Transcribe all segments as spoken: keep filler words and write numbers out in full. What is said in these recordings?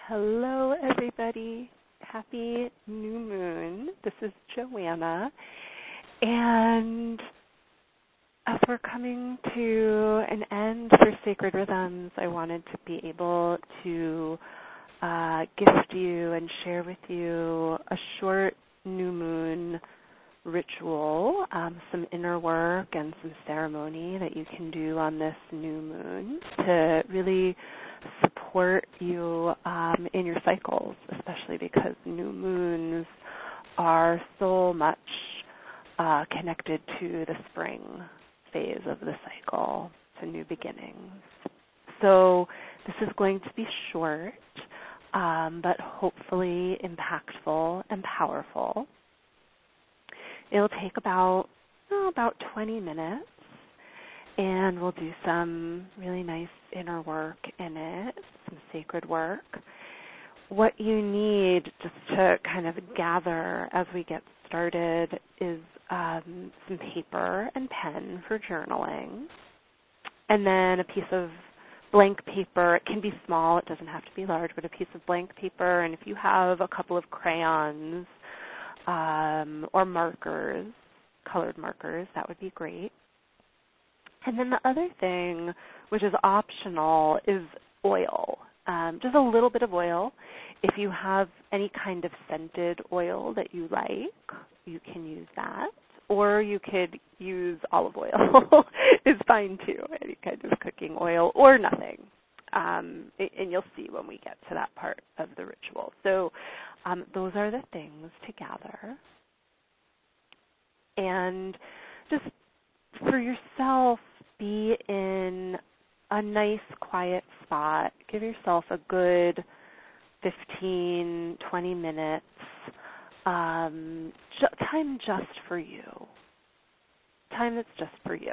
Hello, everybody. Happy new moon. This is Joanna. And as we're coming to an end for Sacred Rhythms, I wanted to be able to uh, gift you and share with you a short new moon ritual, um, some inner work and some ceremony that you can do on this new moon to really support you um, in your cycles, especially because new moons are so much uh, connected to the spring phase of the cycle, to new beginnings. So this is going to be short, um, but hopefully impactful and powerful. It'll take about, oh, about twenty minutes, and we'll do some really nice inner work in it, some sacred work. What you need just to kind of gather as we get started is um, some paper and pen for journaling, and then a piece of blank paper. It can be small, it doesn't have to be large, but a piece of blank paper, and if you have a couple of crayons, Um, or markers, colored markers, that would be great. And then the other thing, which is optional, is oil. Um, just a little bit of oil. If you have any kind of scented oil that you like, you can use that. Or you could use olive oil. It's fine too, any kind of cooking oil, or nothing. Um, and you'll see when we get to that part of the ritual. So um, those are the things to gather. And just for yourself, be in a nice, quiet spot. Give yourself a good fifteen, twenty minutes, um, ju- time just for you. Time that's just for you.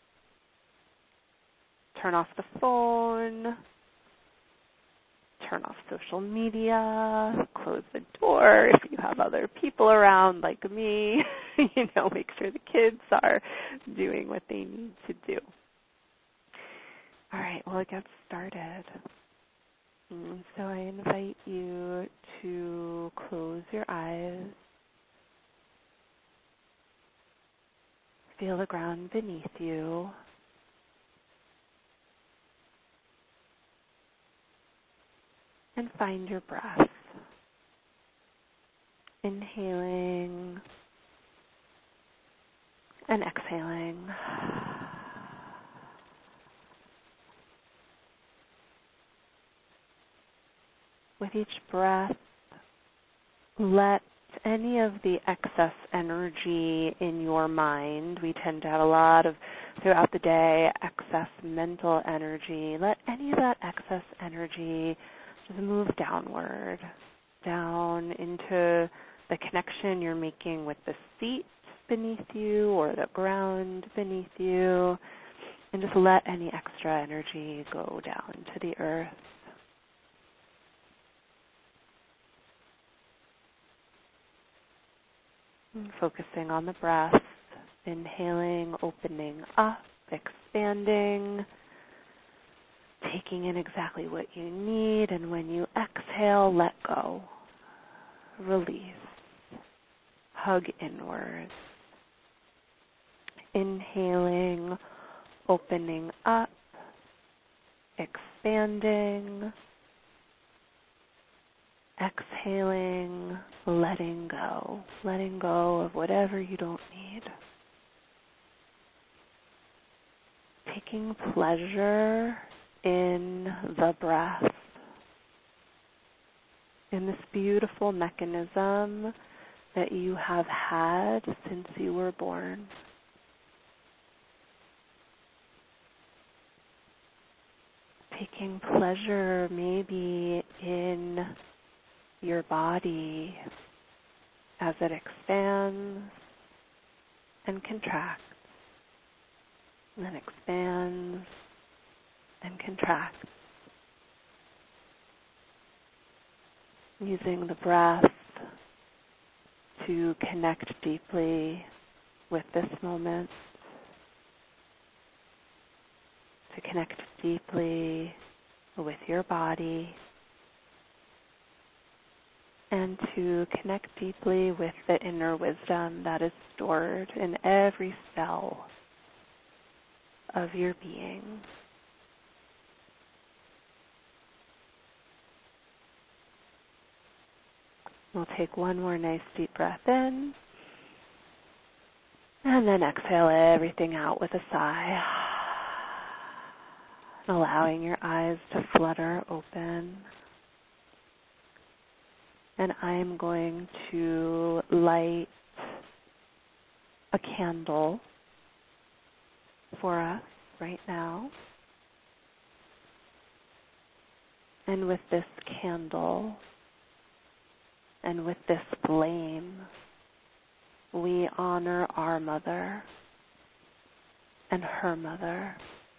Turn off the phone, turn off social media, close the door if you have other people around like me. You know, make sure the kids are doing what they need to do. All right, well, it gets started. And so I invite you to close your eyes. Feel the ground beneath you. And find your breath. Inhaling and exhaling. With each breath, let any of the excess energy in your mind, we tend to have a lot of, throughout the day, excess mental energy, let any of that excess energy just move downward, down into the connection you're making with the seat beneath you or the ground beneath you, and just let any extra energy go down to the earth. And focusing on the breath, inhaling, opening up, expanding, taking in exactly what you need, and when you exhale, let go. Release. Hug inward. Inhaling, opening up, expanding, exhaling, letting go. Letting go of whatever you don't need. Taking pleasure in the breath, in this beautiful mechanism that you have had since you were born. Taking pleasure maybe in your body as it expands and contracts, and then expands and contracts. Using the breath to connect deeply with this moment, to connect deeply with your body, and to connect deeply with the inner wisdom that is stored in every cell of your being. We'll take one more nice deep breath in, and then exhale everything out with a sigh, allowing your eyes to flutter open. And I'm going to light a candle for us right now. And with this candle and with this flame, we honor our mother and her mother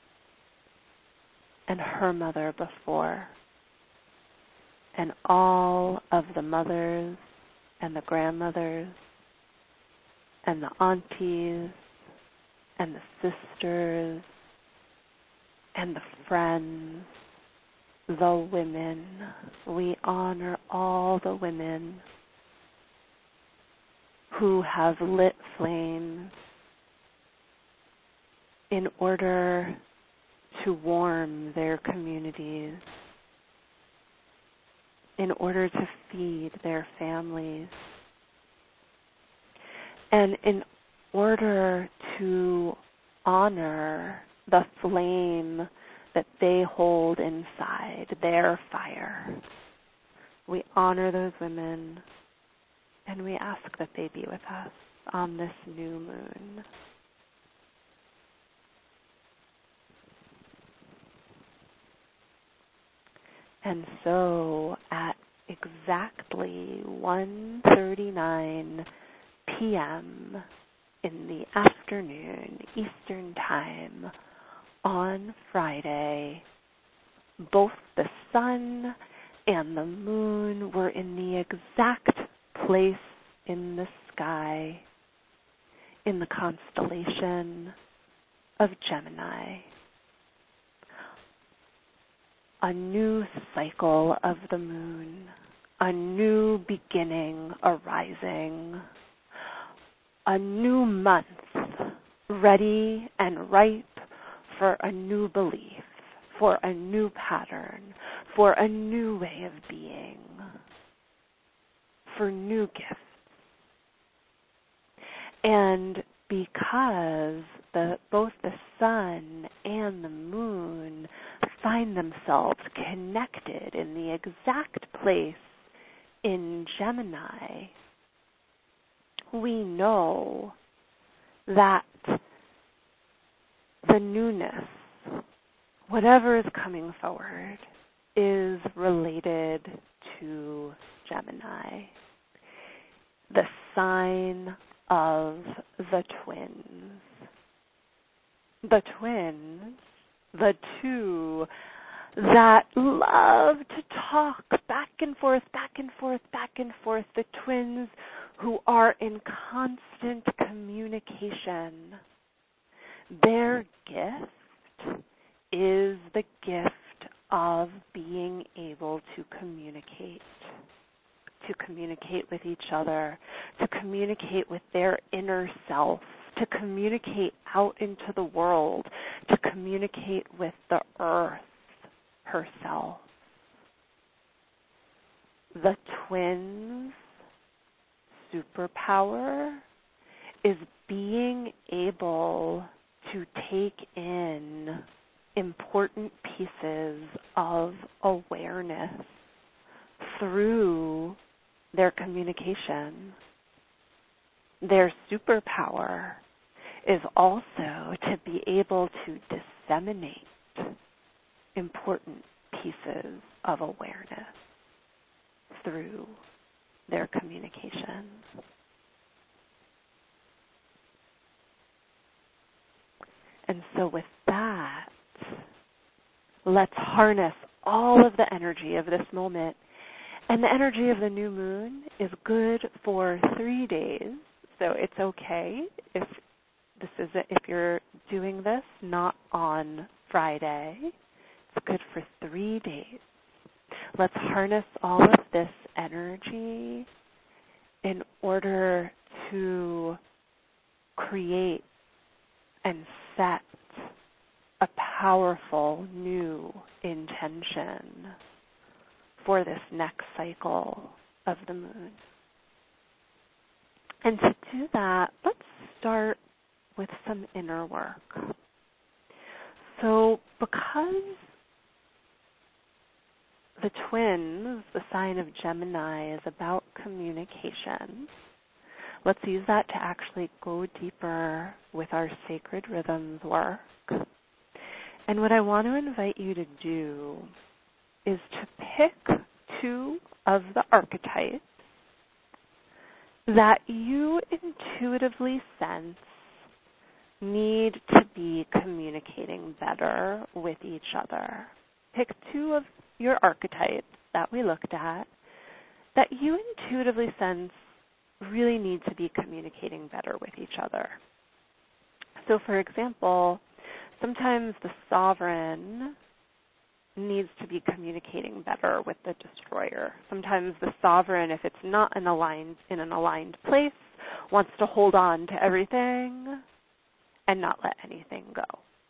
and her mother before, and all of the mothers and the grandmothers and the aunties and the sisters and the friends, the women. We honor all the women who have lit flames in order to warm their communities, in order to feed their families, and in order to honor the flame that they hold inside, their fire. We honor those women, and we ask that they be with us on this new moon. And so at exactly one thirty-nine p.m. in the afternoon, Eastern Time, on Friday, both the sun and the moon were in the exact place in the sky in the constellation of Gemini. A new cycle of the moon, a new beginning arising, a new month ready and ripe for a new belief, for a new pattern, for a new way of being, for new gifts. And because the, both the sun and the moon find themselves connected in the exact place in Gemini, we know that the newness, whatever is coming forward, is related to Gemini, the sign of the twins. The twins, the two that love to talk back and forth, back and forth, back and forth, the twins who are in constant communication. Their gift is the gift of being able to communicate, to communicate with each other, to communicate with their inner self, to communicate out into the world, to communicate with the earth herself. The twins' superpower is being able to take in important pieces of awareness through their communication. Their superpower is also to be able to disseminate important pieces of awareness through their communication. And so with that, let's harness all of the energy of this moment. And the energy of the new moon is good for three days. So it's okay if this is a, if you're doing this not on Friday. It's good for three days. Let's harness all of this energy in order to create and set a powerful new intention for this next cycle of the moon. And to do that, let's start with some inner work. So because the twins, the sign of Gemini, is about communication, let's use that to actually go deeper with our sacred rhythms work. And what I want to invite you to do is to pick two of the archetypes that you intuitively sense need to be communicating better with each other. Pick two of your archetypes that we looked at that you intuitively sense really need to be communicating better with each other. So for example, sometimes the sovereign needs to be communicating better with the destroyer. Sometimes the sovereign, if it's not in, aligned, in an aligned place, wants to hold on to everything and not let anything go.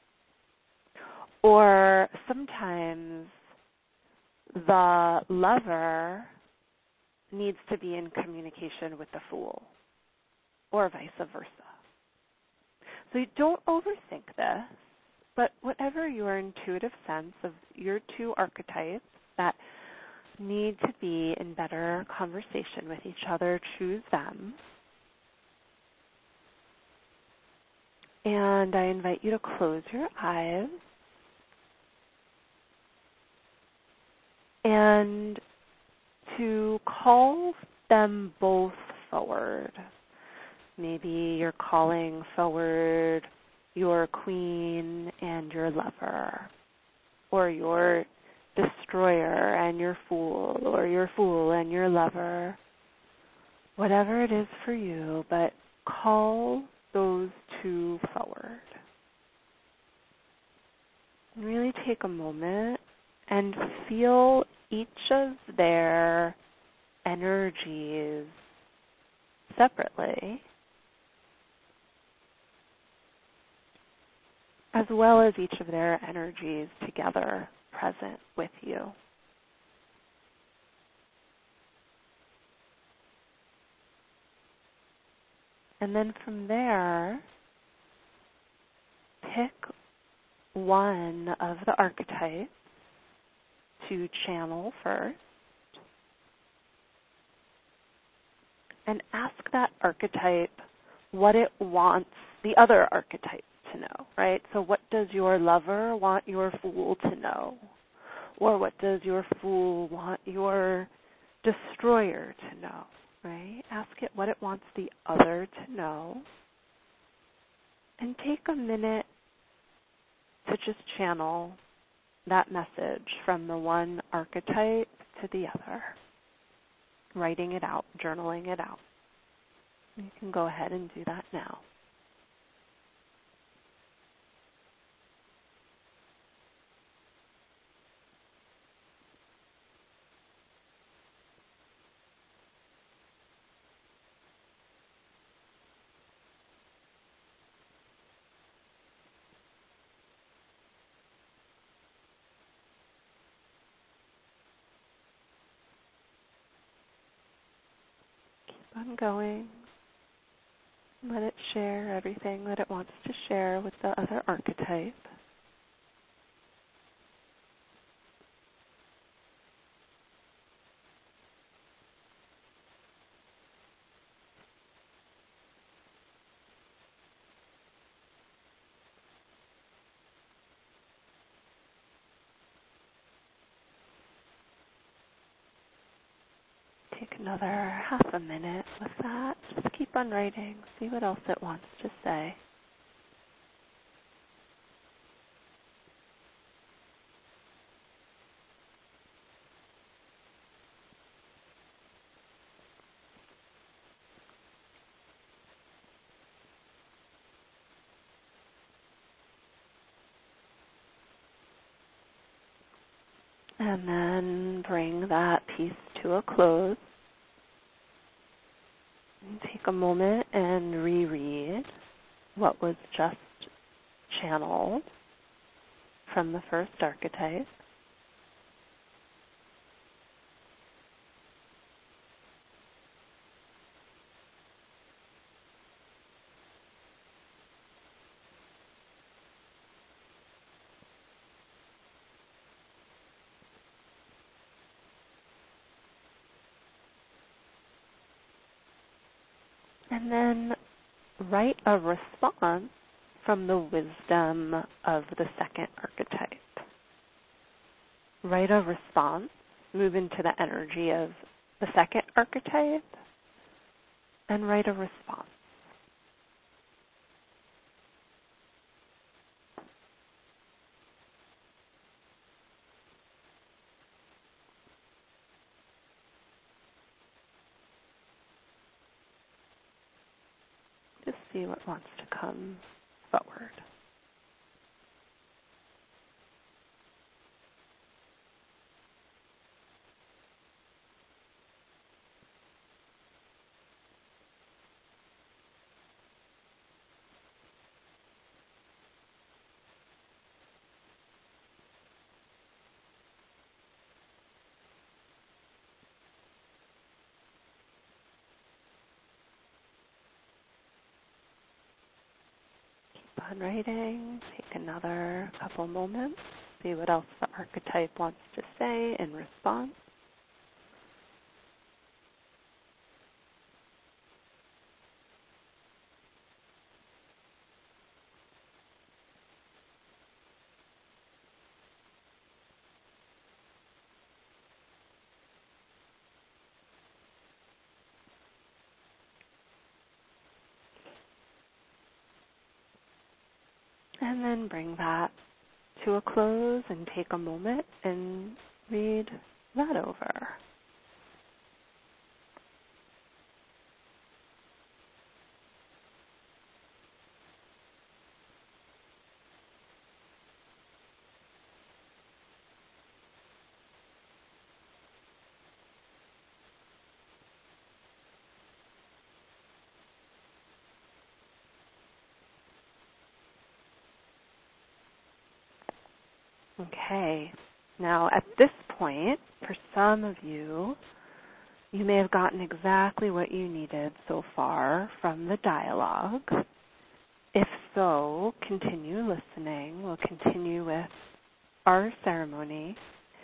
Or sometimes the lover needs to be in communication with the fool, or vice versa. So you don't overthink this, but whatever your intuitive sense of your two archetypes that need to be in better conversation with each other, choose them. And I invite you to close your eyes and to call them both forward. Maybe you're calling forward your queen and your lover, or your destroyer and your fool, or your fool and your lover. Whatever it is for you, but call those two forward. Really take a moment and feel each of their energies separately, as well as each of their energies together present with you. And then from there, pick one of the archetypes to channel first and ask that archetype what it wants the other archetype to know, right? So what does your lover want your fool to know? Or what does your fool want your destroyer to know, right? Ask it what it wants the other to know. And take a minute to just channel that message from the one archetype to the other, writing it out, journaling it out. You can go ahead and do that now. Keep on going. Let it share everything that it wants to share with the other archetype. Take another half a minute with that. Just keep on writing. See what else it wants to say. And then bring that piece to a close. Take a moment and reread what was just channeled from the first archetype. And then write a response from the wisdom of the second archetype. Write a response, move into the energy of the second archetype, and write a response. Just see what wants to come forward. Keep on writing. Take another couple moments. See what else the archetype wants to say in response. And then bring that to a close and take a moment and read that over. Okay, now at this point, for some of you, you may have gotten exactly what you needed so far from the dialogue. If so, continue listening. We'll continue with our ceremony.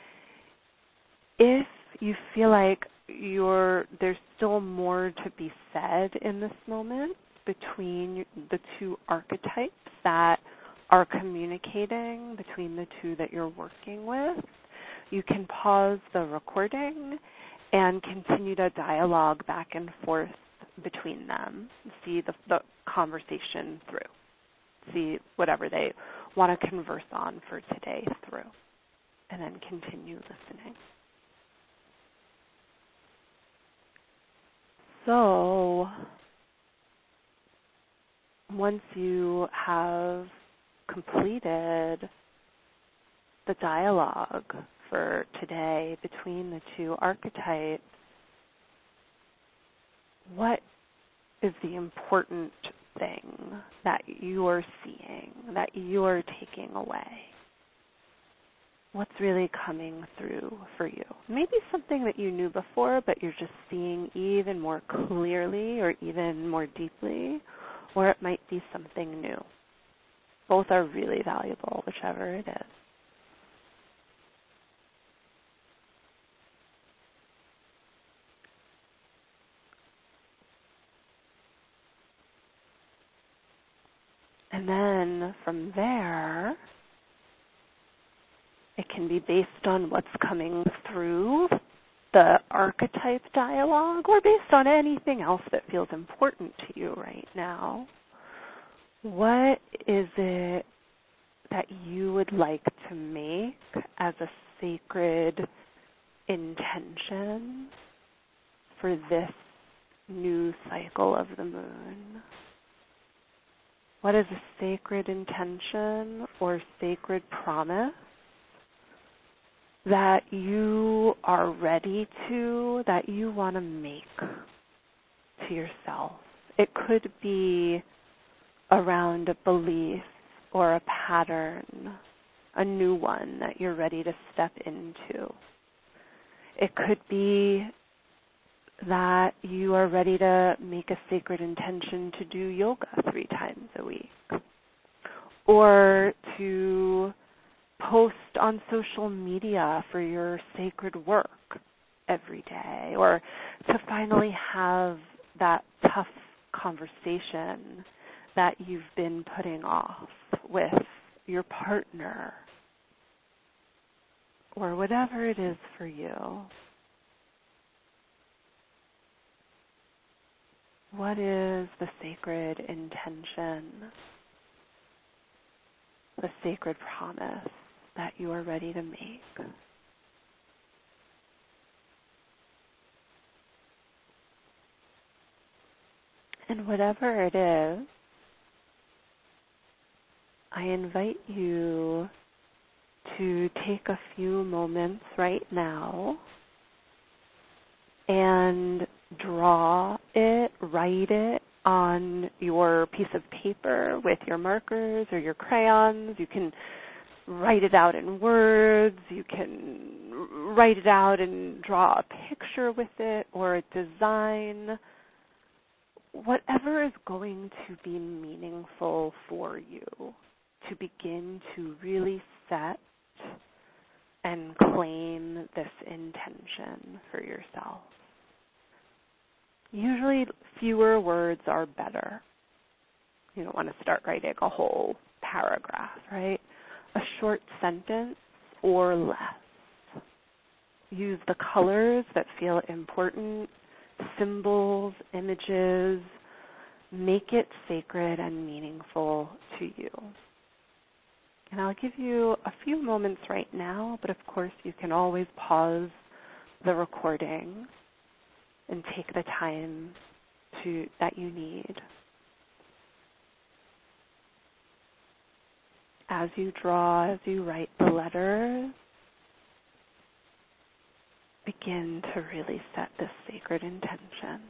If you feel like you're, there's still more to be said in this moment between the two archetypes that are communicating between the two that you're working with, you can pause the recording and continue to dialogue back and forth between them. See the, the conversation through. See whatever they want to converse on for today through. And then continue listening. So, once you have completed the dialogue for today between the two archetypes, what is the important thing that you're seeing, that you're taking away? What's really coming through for you? Maybe something that you knew before, but you're just seeing even more clearly or even more deeply, or it might be something new. Both are really valuable, whichever it is. And then from there, it can be based on what's coming through the archetype dialogue or based on anything else that feels important to you right now. What is it that you would like to make as a sacred intention for this new cycle of the moon? What is a sacred intention or sacred promise that you are ready to, that you want to make to yourself. It could be around a belief or a pattern, a new one that you're ready to step into. It could be that you are ready to make a sacred intention to do yoga three times a week, or to post on social media for your sacred work every day, or to finally have that tough conversation that you've been putting off with your partner, or whatever it is for you. What is the sacred intention, the sacred promise that you are ready to make? And whatever it is, I invite you to take a few moments right now and draw it, write it on your piece of paper with your markers or your crayons. You can write it out in words. You can write it out and draw a picture with it or a design. Whatever is going to be meaningful for you to begin to really set and claim this intention for yourself. Usually fewer words are better. You don't want to start writing a whole paragraph, right? A short sentence or less. Use the colors that feel important, symbols, images. Make it sacred and meaningful to you. And I'll give you a few moments right now, but of course you can always pause the recording and take the time to that you need. As you draw, as you write the letters, begin to really set this sacred intention.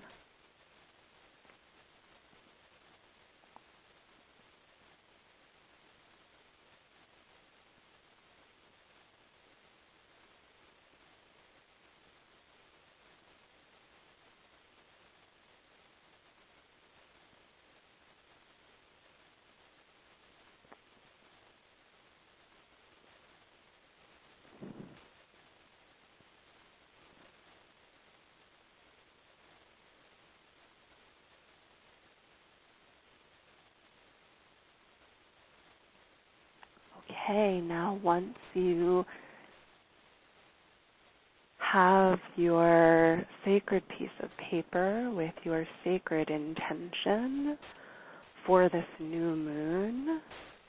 Okay, now once you have your sacred piece of paper with your sacred intention for this new moon,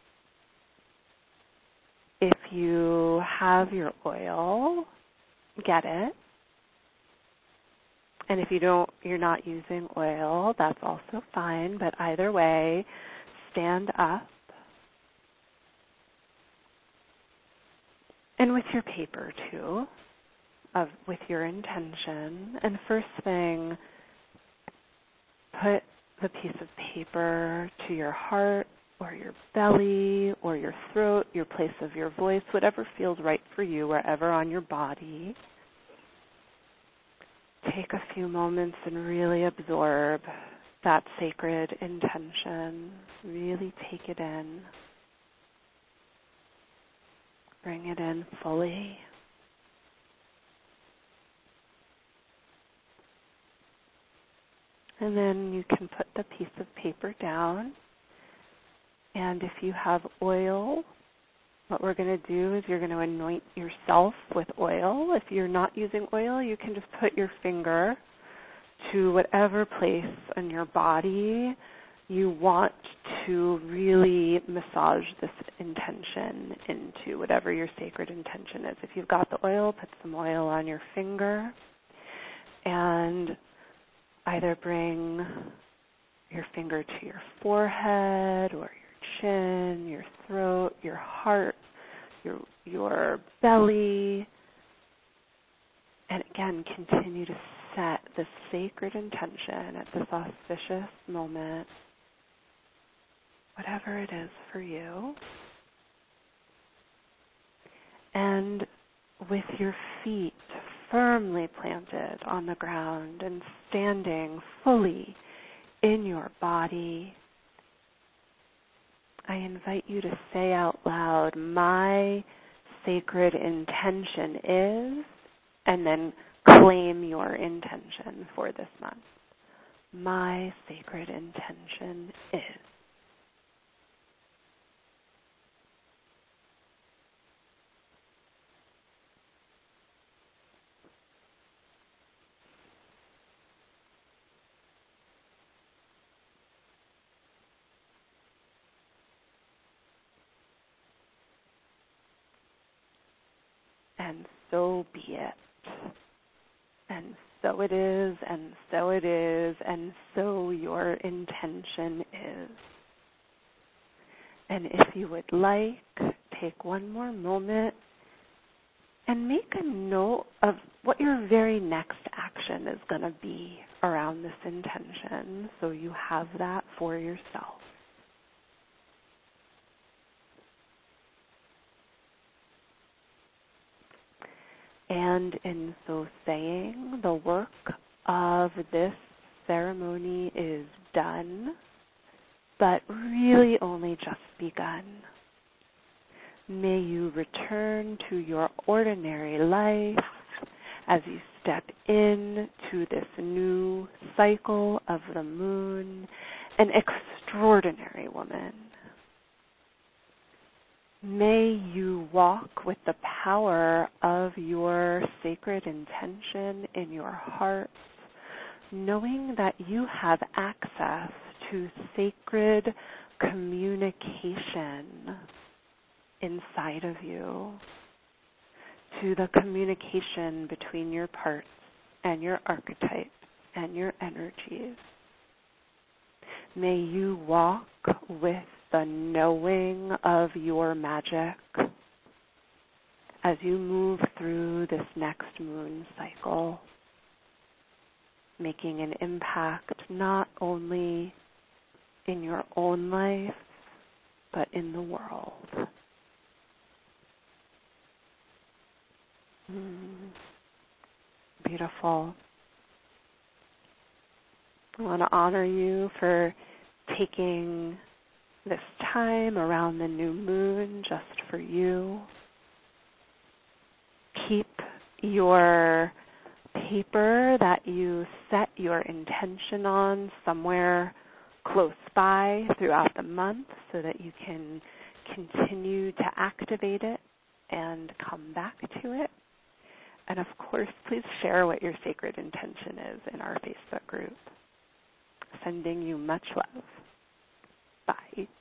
if you have your oil, get it. And if you don't, you're not using oil, that's also fine, but either way, stand up. And with your paper, too, of with your intention. And first thing, put the piece of paper to your heart or your belly or your throat, your place of your voice, whatever feels right for you, wherever on your body. Take a few moments and really absorb that sacred intention. Really take it in. Bring it in fully. And then you can put the piece of paper down. And if you have oil, what we're going to do is you're going to anoint yourself with oil. If you're not using oil, you can just put your finger to whatever place on your body you want to really massage this intention into, whatever your sacred intention is. If you've got the oil, put some oil on your finger and either bring your finger to your forehead or your chin, your throat, your heart, your your belly, And again, continue to set the sacred intention at this auspicious moment, whatever it is for you. And with your feet firmly planted on the ground and standing fully in your body, I invite you to say out loud, my sacred intention is, and then claim your intention for this month. My sacred intention is. And so be it. And so it is, and so it is, and so your intention is. And if you would like, take one more moment and make a note of what your very next action is going to be around this intention, so you have that for yourself. And in so saying, the work of this ceremony is done, but really only just begun. May you return to your ordinary life as you step into this new cycle of the moon, an extraordinary woman. May you walk with the power of your sacred intention in your heart, knowing that you have access to sacred communication inside of you, to the communication between your parts and your archetype and your energies. May you walk with the knowing of your magic as you move through this next moon cycle, making an impact not only in your own life, but in the world. Mm. Beautiful. I want to honor you for taking this time around the new moon just for you. Keep your paper that you set your intention on somewhere close by throughout the month so that you can continue to activate it and come back to it. And of course, please share what your sacred intention is in our Facebook group. Sending you much love. Bye.